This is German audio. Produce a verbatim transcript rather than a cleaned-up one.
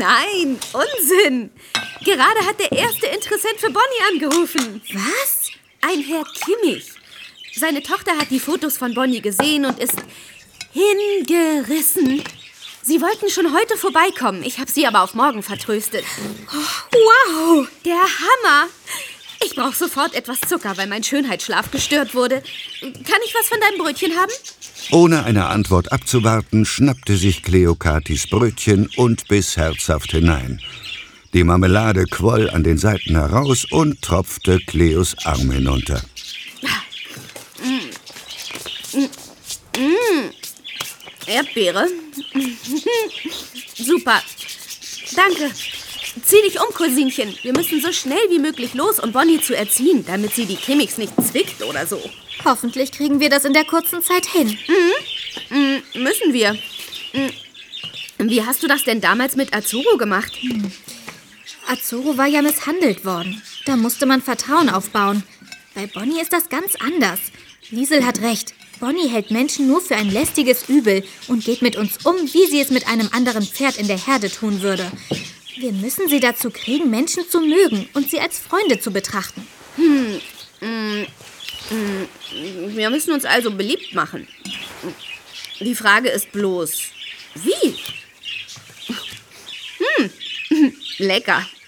Nein, Unsinn. Gerade hat der erste Interessent für Bonnie angerufen. Was? Ein Herr Kimmich. Seine Tochter hat die Fotos von Bonnie gesehen und ist hingerissen. Sie wollten schon heute vorbeikommen. Ich habe sie aber auf morgen vertröstet. Oh, wow. Der Hammer. Ich brauche sofort etwas Zucker, weil mein Schönheitsschlaf gestört wurde. Kann ich was von deinem Brötchen haben? Ohne eine Antwort abzuwarten, schnappte sich Kleokatis Brötchen und biss herzhaft hinein. Die Marmelade quoll an den Seiten heraus und tropfte Cleos Arm hinunter. Mm. Mm. Erdbeere. Super. Danke. Zieh dich um, Cousinchen. Wir müssen so schnell wie möglich los, um Bonnie zu erziehen, damit sie die Kimmichs nicht zwickt oder so. Hoffentlich kriegen wir das in der kurzen Zeit hin. Mhm. Mhm. Müssen wir. Mhm. Wie hast du das denn damals mit Azuro gemacht? Hm. Azuro war ja misshandelt worden. Da musste man Vertrauen aufbauen. Bei Bonnie ist das ganz anders. Liesel hat recht. Bonnie hält Menschen nur für ein lästiges Übel und geht mit uns um, wie sie es mit einem anderen Pferd in der Herde tun würde. Wir müssen sie dazu kriegen, Menschen zu mögen und sie als Freunde zu betrachten. Hm. Mm. Mm. Wir müssen uns also beliebt machen. Die Frage ist bloß, wie? Hm. Lecker.